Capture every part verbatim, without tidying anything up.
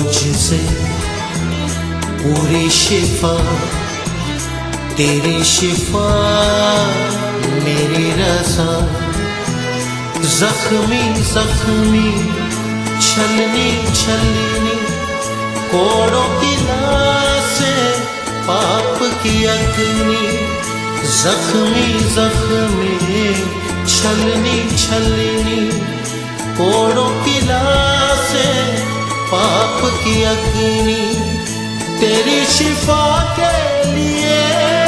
मुझसे पूरी शिफा, तेरी शिफा मेरी रज़ा। जख्मी जख्मी छलनी छलनी कोड़ों की लाशें पाप की अग्नि। जख्मी जख्मी छलनी छलनी कोड़ों की लाशें पाप की अग्नि। तेरी शिफा के लिए,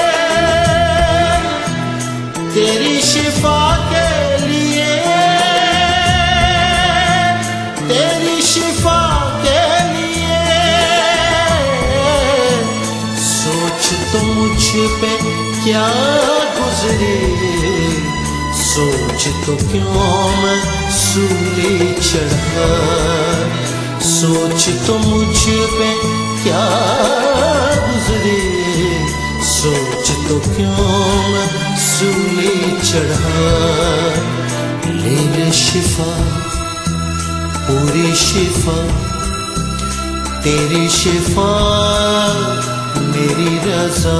तेरी शिफा के लिए, तेरी शिफा के लिए। सोच तो मुझ पे क्या गुजरे, सोच तो क्यों मैं सूली चढ़ा। सोच तो मुझ पे क्या गुजरे, सोच तो क्यों मैं सूली चढ़ा। ले ले शिफा पूरी शिफा, तेरी शिफा मेरी रज़ा।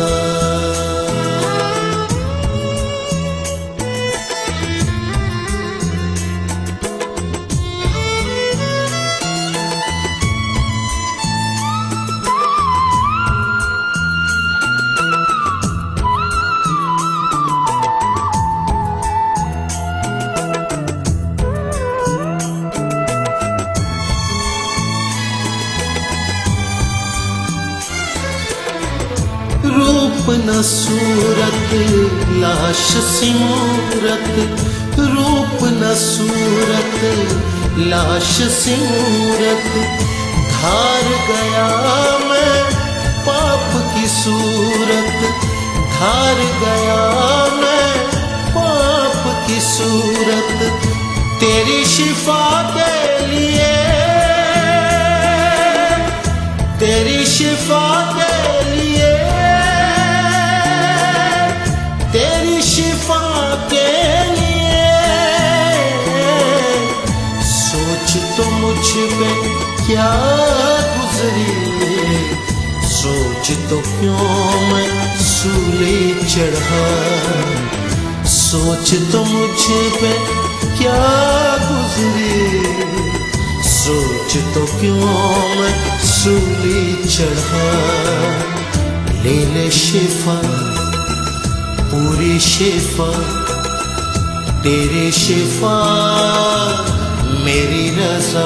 रूप न सूरत लाश सी मूरत, रूप न सूरत लाश सी मूरत। धार गया मैं पाप की सूरत, धार गया मैं पाप की सूरत। तेरी शिफा के लिए, तेरी शिफा के लिए, तेरी शिफा के लिए। सोच तो मुझ पे क्या गुजरी, सोच तो क्यों मैं सूली चढ़ा। सोच तो मुझ पे क्या गुजरी, सोच तो क्यों मैं सूली चढ़ा। ले ले शिफा पूरी शिफा, तेरी शिफा मेरी रज़ा।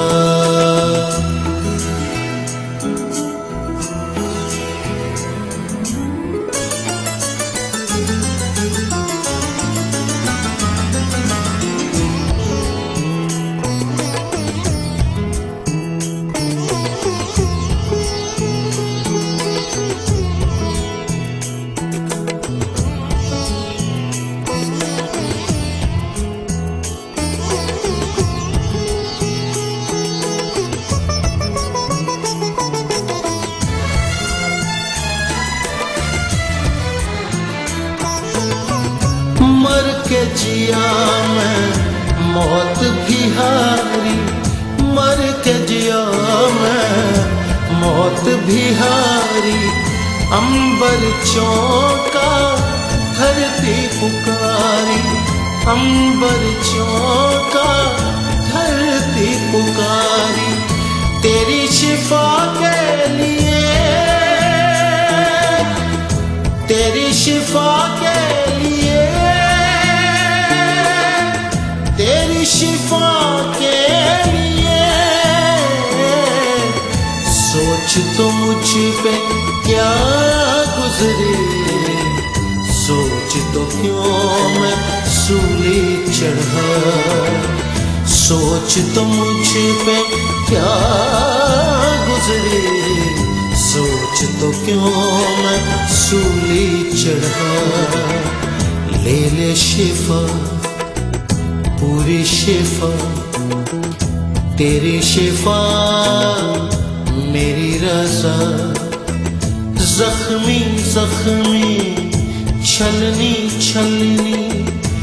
मर के जिया मैं मौत भी हारी, मर के जिया मैं मौत भी हारी। अंबर चौंका धरती पुकारी, अंबर चौंका धरती पुकारी। तेरी शिफा के लिए, तेरी शिफा के लिए, तेरी शिफा के लिए। सोच तो मुझ पे क्या गुजरे, सोच तो क्यों मैं सूली चढ़ा। सोच तो मुझ पे क्या गुजरे, सोच तो क्यों मैं सूली चढ़ा। ले ले शिफा पूरी शिफा, तेरी शिफा मेरी रज़ा। जख्मी जख्मी छलनी छलनी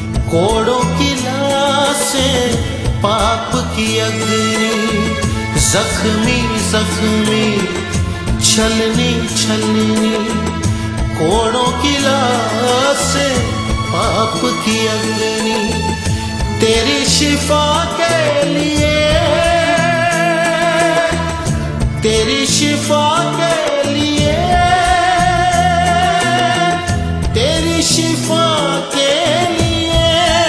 कोड़ों की लाशें पाप की अग्नि। जख्मी जख्मी छलनी छलनी कोड़ों की लाश से पाप की अग्नि तेरी शिफा के लिए, तेरी शिफा के लिए, तेरी शिफा के लिए।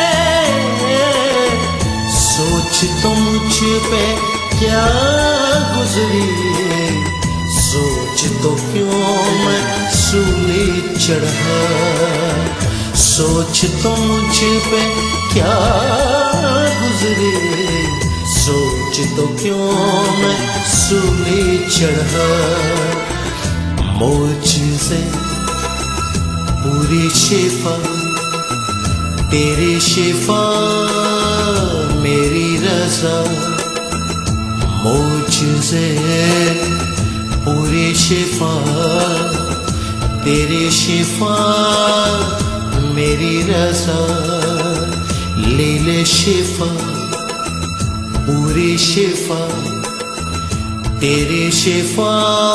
सोच तो मुझ पे क्या गुजरी, सोच तो क्यों मैं सूली चढ़ा, सोच तो मुझ पे क्या गुजरी, सोच तो क्यों मैं सूली चढ़ा। मुझसे पूरी शिफा तेरी शिफा मेरी रज़ा, मुझसे पूरी शिफा तेरी शिफा मेरी रज़ा। ले ले शिफा पूरी शिफा तेरी शिफा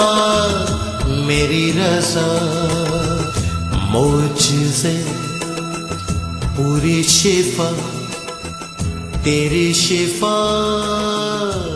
मेरी रज़ा, मुझसे पूरी शिफा तेरी शिफा